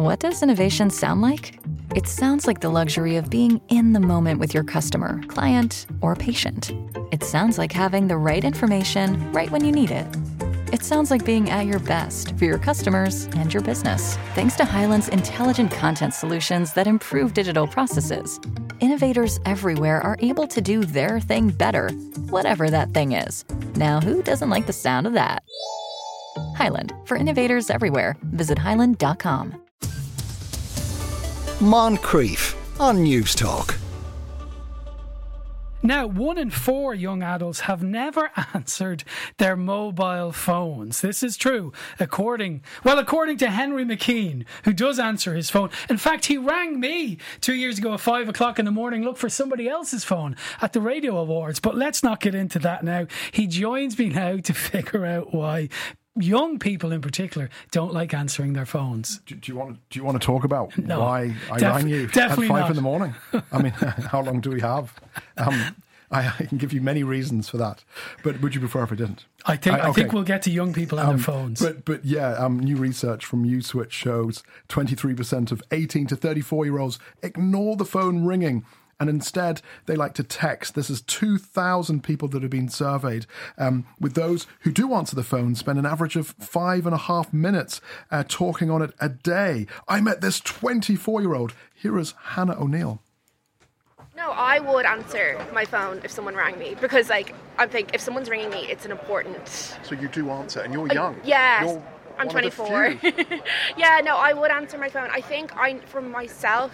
What does innovation sound like? It sounds like the luxury of being in the moment with your customer, client, or patient. It sounds like having the right information right when you need it. It sounds like being at your best for your customers and your business. Thanks to Hyland's intelligent content solutions that improve digital processes, innovators everywhere are able to do their thing better, whatever that thing is. Now, who doesn't like the sound of that? Hyland, for innovators everywhere. Visit hyland.com. Moncrief on News Talk. Now, 1 in 4 young adults have never answered their mobile phones. This is true, according to Henry McKean, who does answer his phone. In fact, he rang me 2 years ago at 5 o'clock in the morning, look for somebody else's phone at the Radio Awards. But let's not get into that now. He joins me now to figure out why young people in particular don't like answering their phones. Do you want to talk about why I rang you at 5 in the morning? I mean, how long do we have? I can give you many reasons for that, but would you prefer if I didn't? I think we'll get to young people and their phones. But yeah, new research from USwitch shows 23% of 18 to 34-year-olds ignore the phone ringing, and instead they like to text. This is 2,000 people that have been surveyed. With those who do answer the phone, spend an average of 5.5 minutes talking on it a day. I met this 24-year-old. Here is Hannah O'Neill. No, I would answer my phone if someone rang me because, I think if someone's ringing me, it's an important... So you do answer, and you're young. Yes, I'm 24. Yeah, no, I would answer my phone. I think for myself,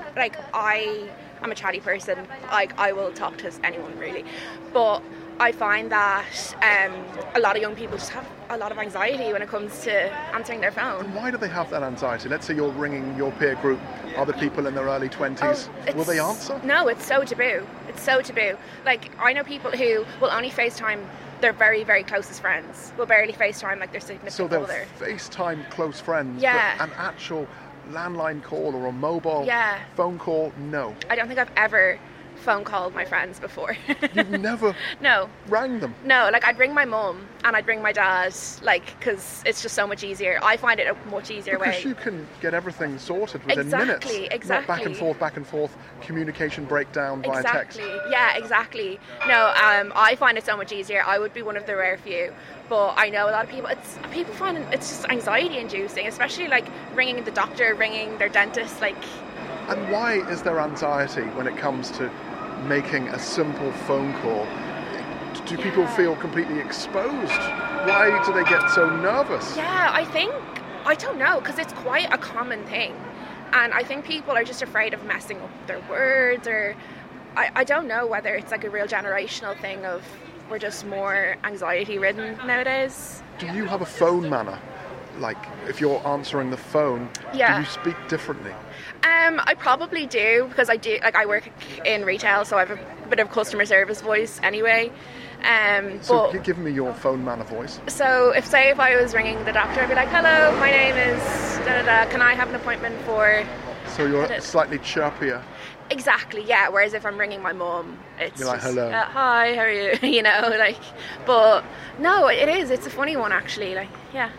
I'm a chatty person. I will talk to anyone, really. But I find that a lot of young people just have a lot of anxiety when it comes to answering their phone. And why do they have that anxiety? Let's say you're ringing your peer group, other people in their early 20s. Will they answer? No, it's so taboo. It's so taboo. I know people who will only FaceTime their very, very closest friends. Will barely FaceTime their significant other. So they'll FaceTime close friends, yeah. But an actual landline call or a mobile phone call, no. I don't think I've ever phone called my friends before. You've never rang them? No, I'd ring my mum and I'd ring my dad, because it's just so much easier. I find it a much easier way. Because you can get everything sorted within minutes. Exactly. Not back and forth, communication breakdown via text. Yeah, exactly. No, I find it so much easier. I would be one of the rare few. But I know a lot of people find it's just anxiety inducing, especially ringing the doctor, ringing their dentist. And why is there anxiety when it comes to making a simple phone call? Do people feel completely exposed? Why do they get so nervous? Yeah, I don't know, because it's quite a common thing. And I think people are just afraid of messing up their words, or I don't know whether it's a real generational thing of we're just more anxiety ridden nowadays. Do you have a phone manner? If you're answering the phone, do you speak differently? I probably do, because I work in retail, so I have a bit of customer service voice anyway. So give me your phone manner voice. So if I was ringing the doctor, I'd be like, hello, my name is da-da-da, can I have an appointment for... So you're slightly chirpier. Exactly, yeah. Whereas if I'm ringing my mum, it's you're hello. Hi, how are you? But no, it is. It's a funny one, actually. Yeah.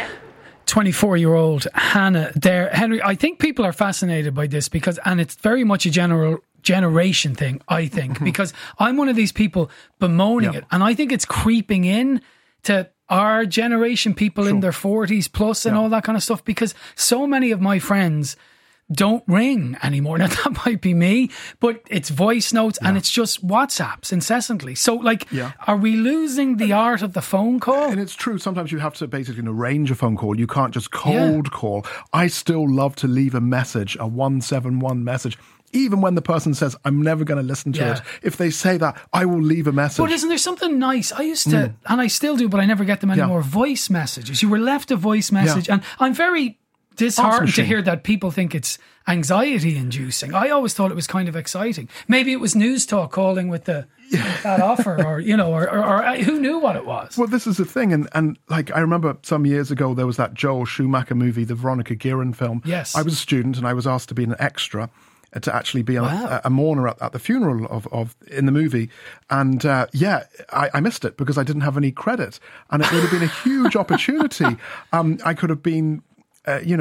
24-year-old Hannah there. Henry, I think people are fascinated by this and it's very much a generation thing, I think, because I'm one of these people bemoaning it, and I think it's creeping in to our generation, people in their 40s plus and all that kind of stuff, because so many of my friends don't ring anymore. Now, that might be me, but it's voice notes and it's just WhatsApps incessantly. So, are we losing the art of the phone call? And it's true. Sometimes you have to basically arrange a phone call. You can't just cold call. I still love to leave a message, a 171 message. Even when the person says, I'm never going to listen to it. If they say that, I will leave a message. But isn't there something nice? I used to, and I still do, but I never get them anymore, voice messages. You were left a voice message, and I'm very disheartened to hear that people think it's anxiety inducing. I always thought it was kind of exciting. Maybe it was News Talk calling with that offer, or who knew what it was. Well, this is the thing, and I remember some years ago there was that Joel Schumacher movie, the Veronica Guerin film. Yes, I was a student and I was asked to be an extra, to actually be a mourner at the funeral of in the movie, and I missed it because I didn't have any credit, and it would have been a huge opportunity. I could have been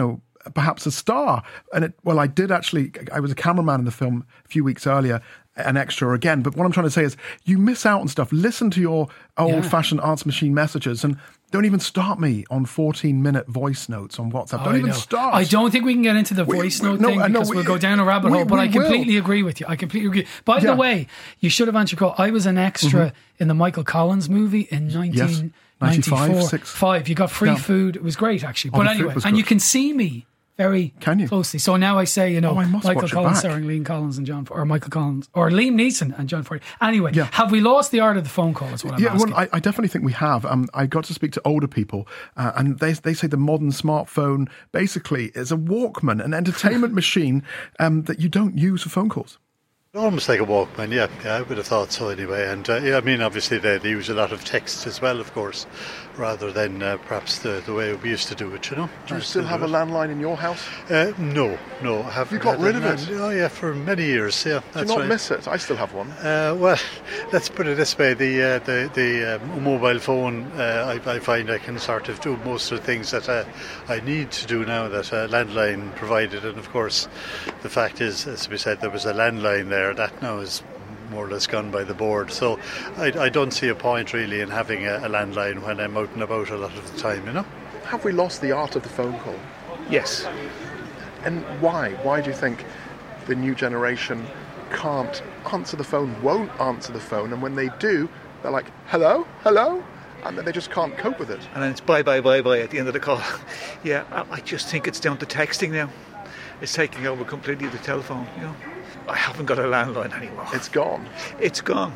perhaps a star. And I was a cameraman in the film a few weeks earlier, an extra again. But what I'm trying to say is you miss out on stuff. Listen to your old-fashioned Answer Machine messages and don't even start me on 14-minute voice notes on WhatsApp. Don't even start. I don't think we can get into the voice note thing because we'll go down a rabbit hole, but I completely agree with you. I completely agree. By the way, you should have answered your call. I was an extra in the Michael Collins movie in 1994. You got free food. It was great, actually. But anyway, and you can see me very closely. So now I say, Michael Collins starring Liam Collins and Michael Collins or Liam Neeson and John Ford. Anyway, have we lost the art of the phone call is what I'm asking. Well, I definitely think we have. I got to speak to older people and they say the modern smartphone basically is a Walkman, an entertainment machine that you don't use for phone calls. Almost like a Walkman, yeah, I would have thought so anyway. And obviously they use a lot of text as well, of course, rather than perhaps the way we used to do it, Do you still have a landline in your house? No, I haven't. You got rid of it? Oh, yeah, for many years, yeah. Do you not miss it? I still have one. Well, let's put it this way, the mobile phone, I find I can sort of do most of the things that I need to do now that a landline provided. And of course, the fact is, as we said, there was a landline there. That now is more or less gone by the board. So I don't see a point really in having a landline when I'm out and about a lot of the time, Have we lost the art of the phone call? Yes. And why? Why do you think the new generation can't answer the phone, won't answer the phone, and when they do, they're like, hello? And then they just can't cope with it. And then it's bye at the end of the call. Yeah, I just think it's down to texting now. It's taking over completely the telephone, I haven't got a landline anymore. It's gone. It's gone.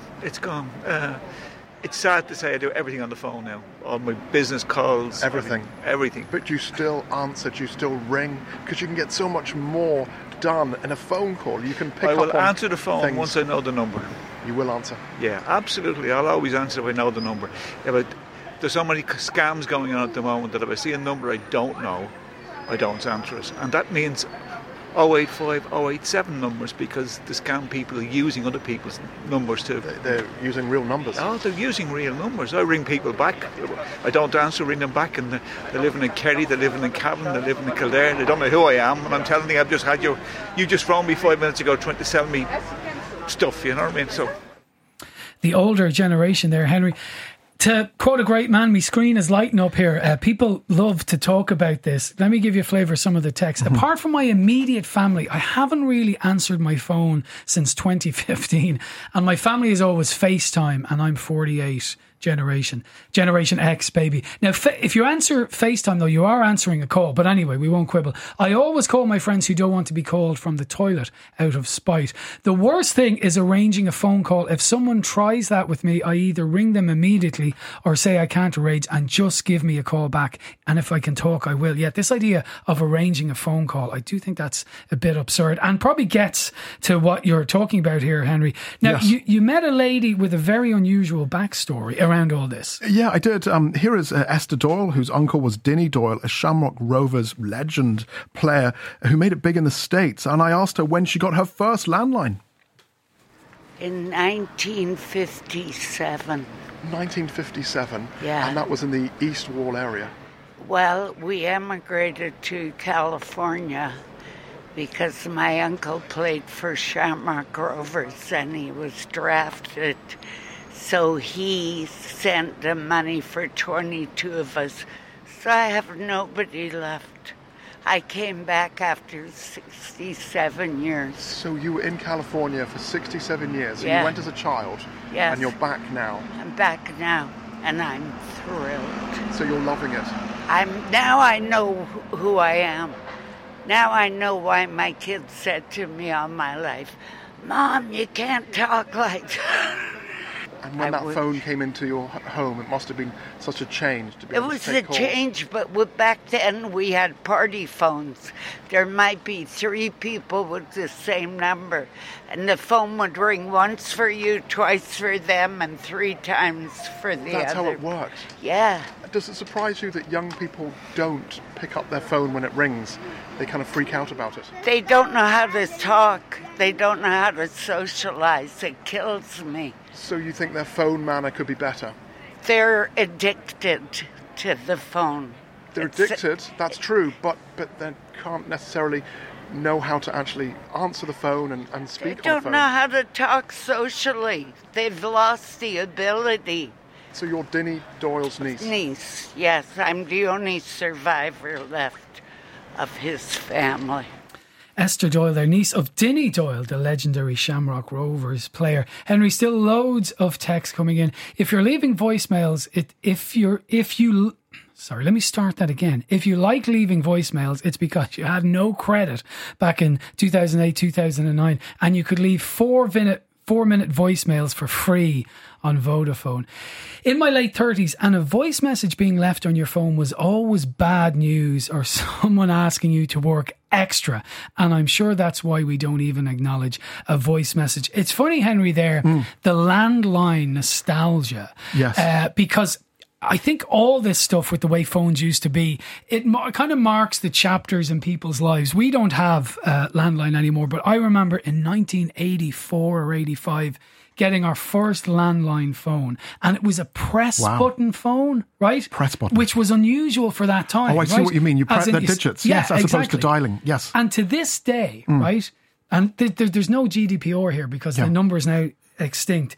It's sad to say I do everything on the phone now. All my business calls. Everything. But you still answer, you still ring, because you can get so much more done in a phone call. You can pick up on I will answer the phone things. Once I know the number. You will answer? Yeah, absolutely. I'll always answer if I know the number. Yeah, but there's so many scams going on at the moment that if I see a number I don't know, I don't answer it. And that means 085, 087 numbers, because the scam people are using other people's numbers too. They're using real numbers? Oh, they're using real numbers. I ring people back. I don't answer, ring them back, and they're living in Kerry, they're living in Cavan, they're living in Kildare. They don't know who I am, and I'm telling them I've just had you just phoned me 5 minutes ago trying to sell me stuff, you know what I mean? So the older generation there, Henry. To quote a great man, my screen is lighting up here. People love to talk about this. Let me give you a flavour of some of the text. Apart from my immediate family, I haven't really answered my phone since 2015. And my family is always FaceTime, and I'm 48. Generation X, baby. Now, if you answer FaceTime, though, you are answering a call. But anyway, we won't quibble. I always call my friends who don't want to be called from the toilet out of spite. The worst thing is arranging a phone call. If someone tries that with me, I either ring them immediately or say I can't arrange and just give me a call back. And if I can talk, I will. Yet this idea of arranging a phone call, I do think that's a bit absurd and probably gets to what you're talking about here, Henry. Now, yes. you met a lady with a very unusual backstory around all this. Yeah, I did. Here is Esther Doyle, whose uncle was Dinny Doyle, a Shamrock Rovers legend player who made it big in the States. And I asked her when she got her first landline. In 1957. 1957? Yeah. And that was in the East Wall area? Well, we emigrated to California because my uncle played for Shamrock Rovers and he was drafted. So he sent the money for 22 of us. So I have nobody left. I came back after 67 years. So you were in California for 67 years. Yeah. You went as a child. Yes. And you're back now. I'm back now, and I'm thrilled. So you're loving it. Now I know who I am. Now I know why my kids said to me all my life, Mom, you can't talk like that. And when that phone came into your home, it must have been such a change to be able to take calls. It was a change, but back then we had party phones. There might be 3 people with the same number, and the phone would ring once for you, twice for them, and 3 times for the other. That's how it worked? Yeah. Does it surprise you that young people don't pick up their phone when it rings? They kind of freak out about it. They don't know how to talk. They don't know how to socialize. It kills me. So you think their phone manner could be better? They're addicted to the phone. They're addicted, that's true, but they can't necessarily know how to actually answer the phone and speak on the phone. They don't know how to talk socially. They've lost the ability. So you're Dinny Doyle's niece? Niece, yes. I'm the only survivor left of his family. Esther Doyle, their niece of Dinny Doyle, the legendary Shamrock Rovers player. Henry, still loads of texts coming in. If you're leaving voicemails, if you like leaving voicemails, it's because you had no credit back in 2008, 2009, and you could leave 4-minute voicemails for free on Vodafone. In my late 30s, and a voice message being left on your phone was always bad news or someone asking you to work extra. And I'm sure that's why we don't even acknowledge a voice message. It's funny, Henry, the landline nostalgia. Yes. Because I think all this stuff with the way phones used to be, it kind of marks the chapters in people's lives. We don't have landline anymore, but I remember in 1984 or 85 getting our first landline phone, and it was a press button phone, right? Press button. Which was unusual for that time. Oh, I see what you mean. You press the digits, yes, as opposed to dialing, yes. And to this day, right, and there's no GDPR here because the number is now extinct,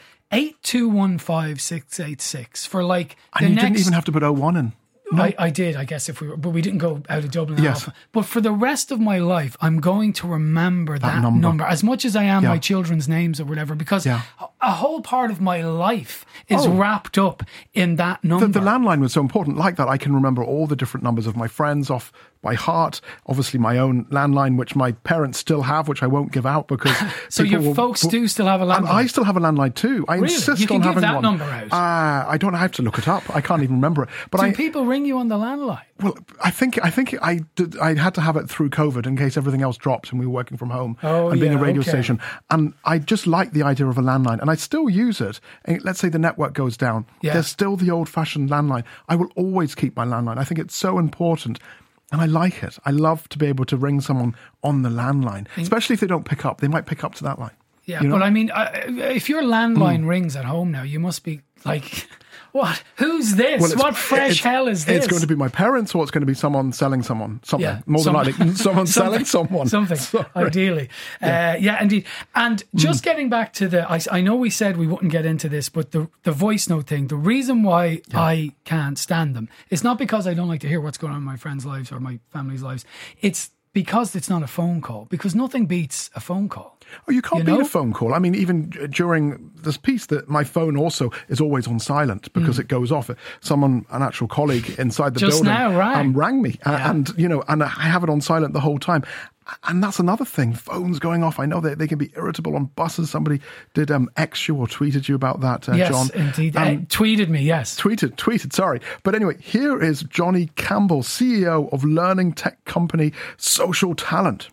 8215686 for like and you didn't even have to put 01 in. No. I did, I guess, but we didn't go out of Dublin. Yes. But for the rest of my life, I'm going to remember that number as much as I am my children's names or whatever, because a whole part of my life is wrapped up in that number. The landline was so important. Like that, I can remember all the different numbers of my friends off by heart. Obviously, my own landline, which my parents still have, which I won't give out because. So your folks do still have a landline? And I still have a landline too. I insist on having one. You can give that number out. I don't have to look it up. I can't even remember it. But do people ring you on the landline? Well, I think I had to have it through COVID in case everything else dropped and we were working from home and being a radio station. And I just like the idea of a landline, and I still use it. And let's say the network goes down. There's still the old-fashioned landline. I will always keep my landline. I think it's so important. And I like it. I love to be able to ring someone on the landline, especially if they don't pick up. They might pick up to that line. Yeah, but I mean, if your landline rings at home now, you must be like, what? Who's this? Well, what fresh hell is this? It's going to be my parents, or it's going to be someone selling something. More than likely, someone selling someone. Something, ideally. Yeah, indeed. And just getting back to I know we said we wouldn't get into this, but the voice note thing, the reason why I can't stand them, it's not because I don't like to hear what's going on in my friends' lives or my family's lives. It's because it's not a phone call, because nothing beats a phone call. Oh, you can't beat a phone call. I mean, even during this piece, that my phone also is always on silent because it goes off. An actual colleague inside the building rang me, and I have it on silent the whole time. And that's another thing, phones going off. I know they can be irritable on buses. Somebody did X you or tweeted you about that, yes, John. Yes, indeed. Tweeted me, yes. Tweeted, sorry. But anyway, here is Johnny Campbell, CEO of learning tech company Social Talent.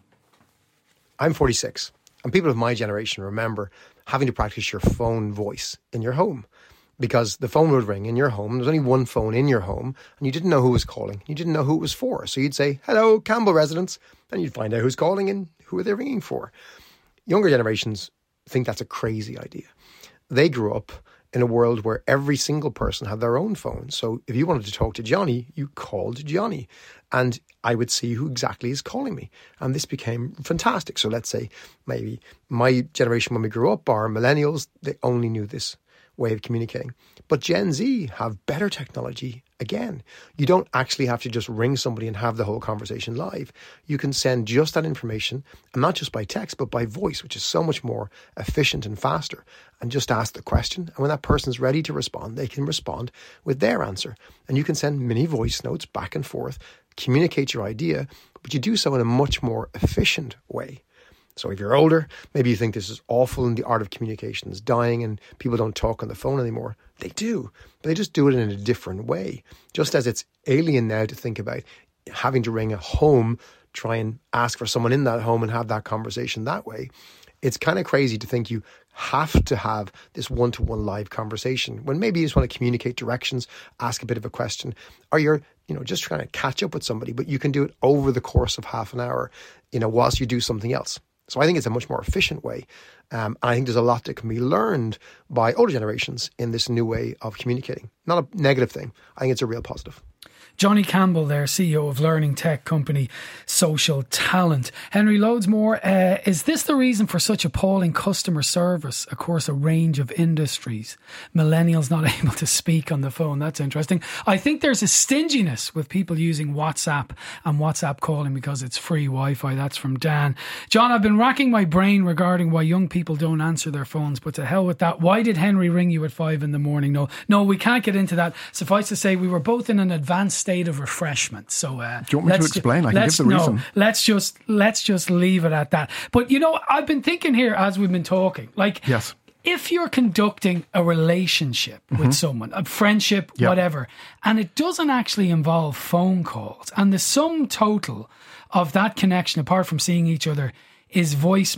I'm 46. And people of my generation remember having to practice your phone voice in your home, because the phone would ring in your home. There's only one phone in your home, and you didn't know who was calling. You didn't know who it was for. So you'd say, "Hello, Campbell residents," and you'd find out who's calling and who are they ringing for. Younger generations think that's a crazy idea. They grew up in a world where every single person had their own phone. So if you wanted to talk to Johnny, you called Johnny, and I would see who exactly is calling me. And this became fantastic. So let's say maybe my generation when we grew up, our millennials, they only knew this way of communicating. But Gen Z have better technology again. You don't actually have to just ring somebody and have the whole conversation live. You can send just that information, and not just by text, but by voice, which is so much more efficient and faster, and just ask the question. And when that person's ready to respond, they can respond with their answer. And you can send mini voice notes back and forth, communicate your idea, but you do so in a much more efficient way. So if you're older, maybe you think this is awful and the art of communication is dying and people don't talk on the phone anymore. They do, but they just do it in a different way. Just as it's alien now to think about having to ring a home, try and ask for someone in that home and have that conversation that way. It's kind of crazy to think you have to have this one-to-one live conversation when maybe you just want to communicate directions, ask a bit of a question, or you're just trying to catch up with somebody, but you can do it over the course of half an hour, whilst you do something else. So I think it's a much more efficient way. I think there's a lot that can be learned by older generations in this new way of communicating. Not a negative thing. I think it's a real positive. Johnny Campbell there, CEO of learning tech company Social Talent. Henry, loads more. Is this the reason for such appalling customer service across a range of industries? Millennials not able to speak on the phone. That's interesting. I think there's a stinginess with people using WhatsApp and WhatsApp calling because it's free Wi-Fi. That's from Dan. John, I've been racking my brain regarding why young people don't answer their phones, but to hell with that. Why did Henry ring you at 5 a.m? No, we can't get into that. Suffice to say, we were both in an advanced state of refreshment. So, do you want me to explain? I can give the reason. No, let's just leave it at that. But I've been thinking here as we've been talking, yes. If you're conducting a relationship with someone, a friendship, whatever, and it doesn't actually involve phone calls, and the sum total of that connection, apart from seeing each other, is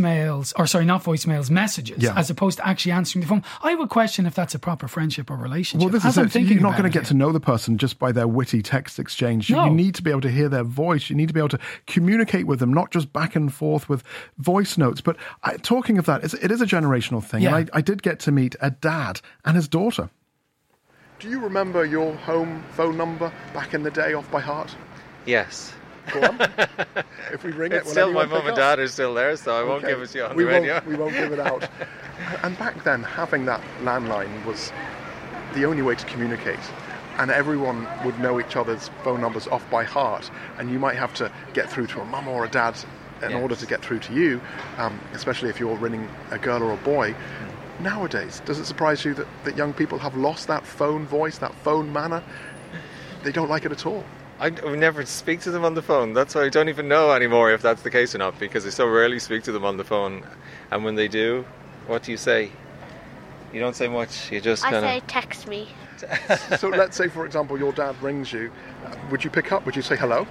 messages, as opposed to actually answering the phone, I would question if that's a proper friendship or relationship. Well, this is it. You're not going to get to know the person just by their witty text exchange. No. You need to be able to hear their voice. You need to be able to communicate with them, not just back and forth with voice notes. But talking of that, it is a generational thing. Yeah. And I did get to meet a dad and his daughter. Do you remember your home phone number back in the day off by heart? Yes. Go on. If we ring it's still my mum and dad are still there, so I won't give it to you on the radio. We won't give it out. And back then, having that landline was the only way to communicate. And everyone would know each other's phone numbers off by heart. And you might have to get through to a mum or a dad in order to get through to you, especially if you're ringing a girl or a boy. Nowadays, does it surprise you that young people have lost that phone voice, that phone manner? They don't like it at all. I never speak to them on the phone. That's why I don't even know anymore if that's the case or not, because I so rarely speak to them on the phone. And when they do, what do you say? You don't say much. You just kind of... I say text me. So let's say, for example, your dad rings you. Would you pick up? Would you say hello?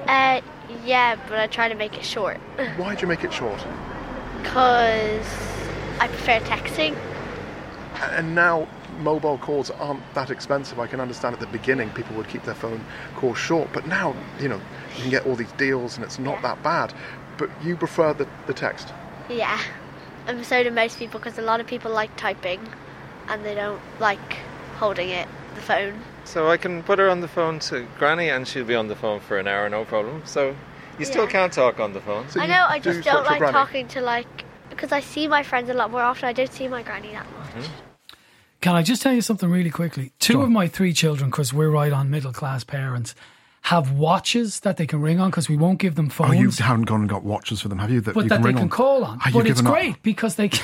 Yeah, but I try to make it short. Why do you make it short? Because I prefer texting. And now mobile calls aren't that expensive. I can understand at the beginning people would keep their phone calls short, but now, you can get all these deals and it's not that bad. But you prefer the text? Yeah, and so do most people, because a lot of people like typing and they don't like holding the phone. So I can put her on the phone to Granny and she'll be on the phone for an hour, no problem. So you still can't talk on the phone. So I know, I just don't like talking to because I see my friends a lot more often. I don't see my granny that much. Can I just tell you something really quickly? Two of my 3 children, because we're right on middle class parents, have watches that they can ring on because we won't give them phones. Oh, you haven't gone and got watches for them, have you? But that they can call on. But it's great because they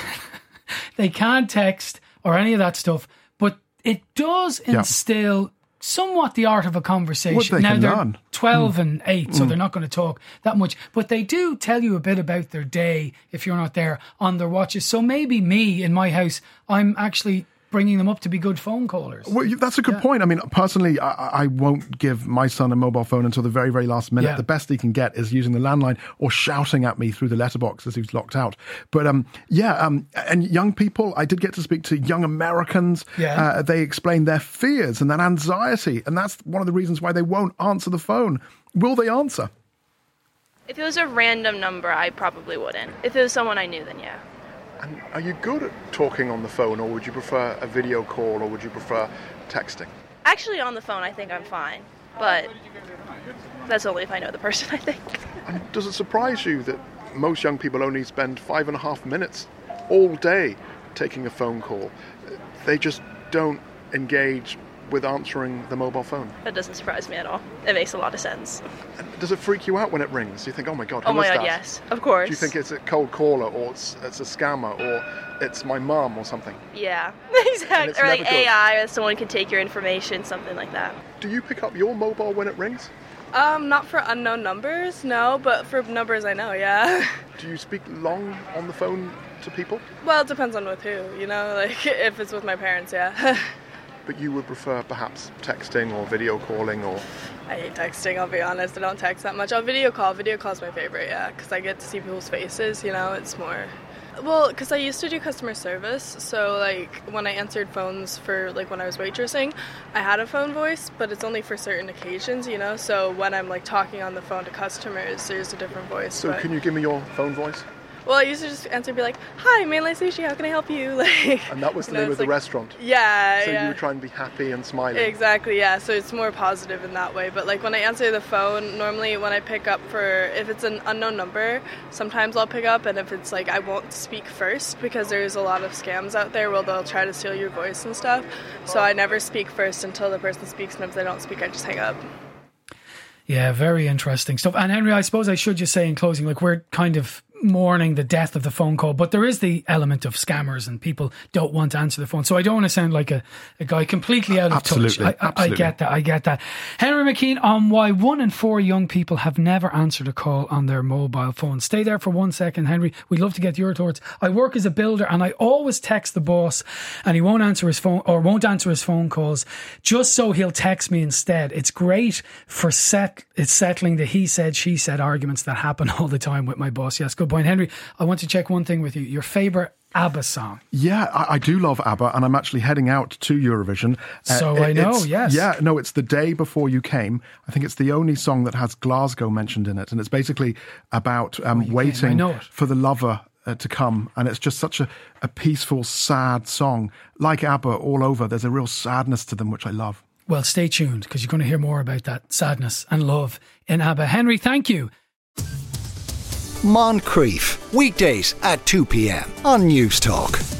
can't text or any of that stuff. But it does instill somewhat the art of a conversation. Now they're 12 and 8, so they're not going to talk that much. But they do tell you a bit about their day if you're not there on their watches. So maybe me in my house, I'm actually bringing them up to be good phone callers. Well, that's a good point. I mean, personally, I won't give my son a mobile phone until the very, very last minute. Yeah. The best he can get is using the landline or shouting at me through the letterbox as he's locked out. But and young people, I did get to speak to young Americans. Yeah. They explain their fears and that anxiety, and that's one of the reasons why they won't answer the phone. Will they answer? If it was a random number, I probably wouldn't. If it was someone I knew, then yeah. And are you good at talking on the phone, or would you prefer a video call, or would you prefer texting? Actually, on the phone, I think I'm fine. But that's only if I know the person, I think. And does it surprise you that most young people only spend 5.5 minutes all day taking a phone call? They just don't engage with answering the mobile phone. That doesn't surprise me at all. It makes a lot of sense. And does it freak you out when it rings? Do you think, oh my God, who oh my is God, that? Yes, of course. Do you think it's a cold caller, or it's a scammer, or it's my mum or something? Yeah, exactly. Or like AI, or someone can take your information, something like that. Do you pick up your mobile when it rings? Not for unknown numbers, no, but for numbers I know, yeah. Do you speak long on the phone to people? Well, it depends on with who, like if it's with my parents, yeah. But you would prefer perhaps texting or video calling, or... I hate texting, I'll be honest. I don't text that much. I'll video call. Video call is my favorite, yeah, because I get to see people's faces, it's more... Well, because I used to do customer service, so, like, when I answered phones for, like, when I was waitressing, I had a phone voice, but it's only for certain occasions, so when I'm, like, talking on the phone to customers, there's a different voice. So can you give me your phone voice? Well, I used to just answer and be like, "Hi, Mainline Sushi, how can I help you?" Like, and that was the name of the restaurant. Yeah, so yeah. you were trying to be happy and smiling. Exactly, yeah. So it's more positive in that way. But like when I answer the phone, normally when I pick up if it's an unknown number, sometimes I'll pick up, and if it's like I won't speak first because there's a lot of scams out there where they'll try to steal your voice and stuff. So I never speak first until the person speaks, and if they don't speak, I just hang up. Yeah, very interesting stuff. And Henry, I suppose I should just say in closing, like we're kind of mourning the death of the phone call, but there is the element of scammers and people don't want to answer the phone. So I don't want to sound like a guy completely out of touch. I get that. Henry McKean on why 1 in 4 young people have never answered a call on their mobile phone. Stay there for 1 second, Henry. We'd love to get your thoughts. I work as a builder and I always text the boss and he won't answer his phone calls just so he'll text me instead. It's great for settling the he said, she said arguments that happen all the time with my boss. Yes, good point. Henry, I want to check one thing with you. Your favourite ABBA song? Yeah, I do love ABBA, and I'm actually heading out to Eurovision. Yes. Yeah, no, it's The Day Before You Came. I think it's the only song that has Glasgow mentioned in it, and it's basically about waiting for the lover to come, and it's just such a peaceful, sad song. Like ABBA all over, there's a real sadness to them, which I love. Well, stay tuned, because you're going to hear more about that sadness and love in ABBA. Henry, thank you. Moncrief, weekdays at 2 p.m. on News Talk.